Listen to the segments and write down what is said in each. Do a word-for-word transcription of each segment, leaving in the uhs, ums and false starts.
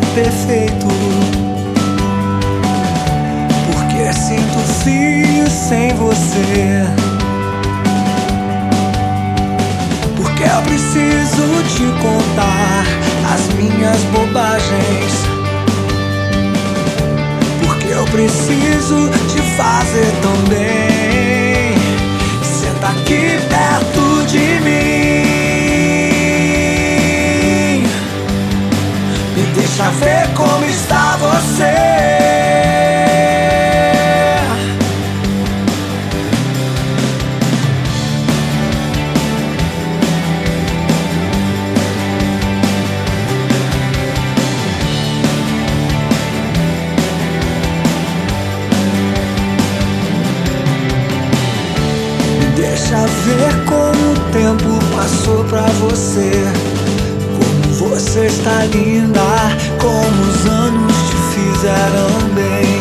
perfeito, porque sinto frio sem você, porque eu preciso te contar as minhas bobagens, porque eu preciso te fazer tão bem. Senta aqui perto de mim, me deixa ver como está você. Deixa ver como o tempo passou pra você, como você está linda, como os anos te fizeram bem.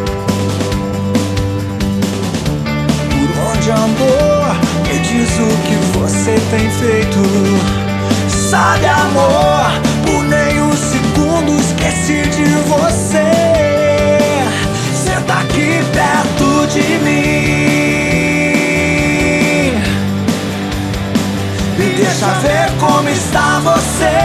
Por onde andou, me diz o que você tem feito. Sabe, amor, por nem um segundo esqueci de você. Senta aqui perto de mim, deixa ver como está você.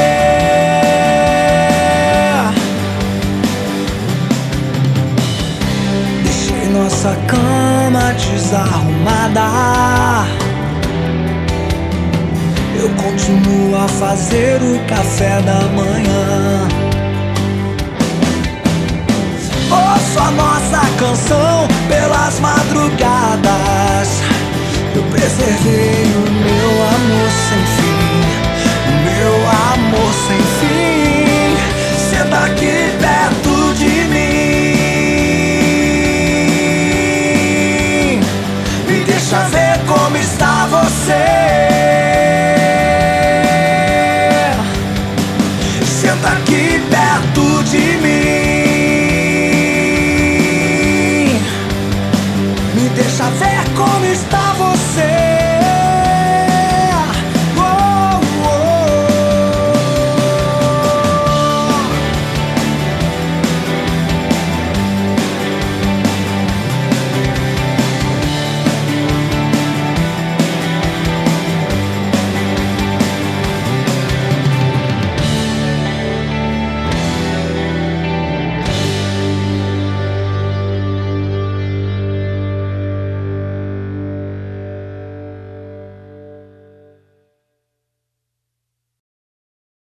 Deixei nossa cama desarrumada, eu continuo a fazer o café da manhã. Ouço a nossa canção pelas madrugadas, eu preservei o